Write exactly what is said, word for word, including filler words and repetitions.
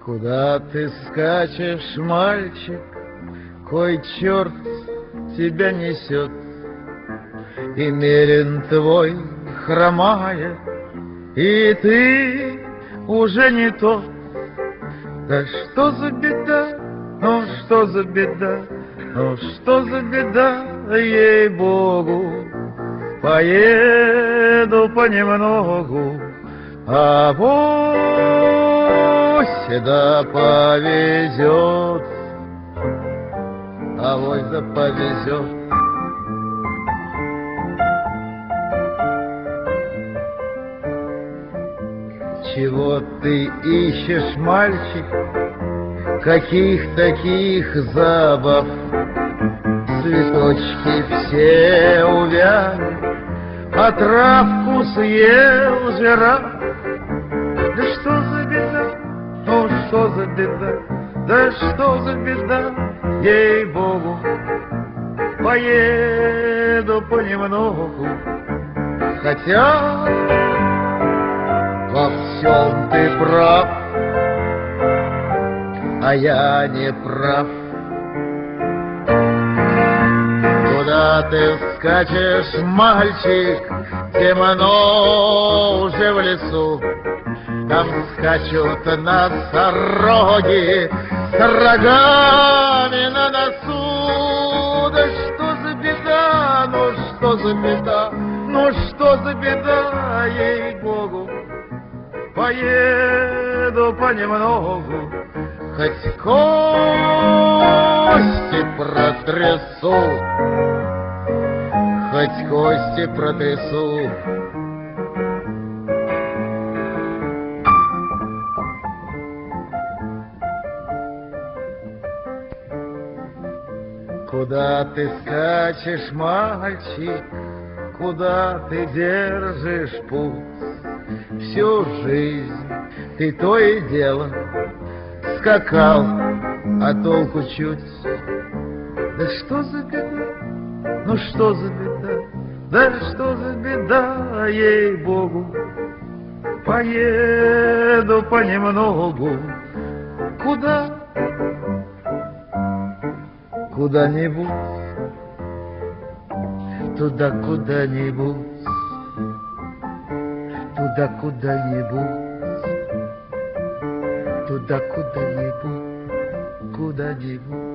Куда ты скачешь, мальчик, кой черт тебя несет? И мерин твой хромает, и ты уже не тот. Да что за беда, ну что за беда, ну что за беда, ей-богу. Поеду понемногу, а вось да повезет, а вось да повезет. Чего ты ищешь, мальчик, каких таких забав? Цветочки все увяли, а травку съел жираф. Да что за беда, ну что за беда, да что за беда, ей-богу. Поеду понемногу, хотя во всем ты прав, а я не прав. Куда ты скачешь, мальчик, темно уже в лесу. Там скачут носороги с рогами на носу. Да что за беда, ну что за беда, ну что за беда, ей-богу. Поеду понемногу, хоть кости протрясу, хоть кости протрясу. Куда ты скачешь, мальчик, куда ты держишь путь? Всю жизнь ты то и дело скакал, а толку чуть. Да что за беда, ну что за беда, да что за беда, ей-богу. Поеду понемногу, куда? Куда-нибудь, туда куда-нибудь, туда куда-нибудь, туда куда-нибудь, куда-нибудь.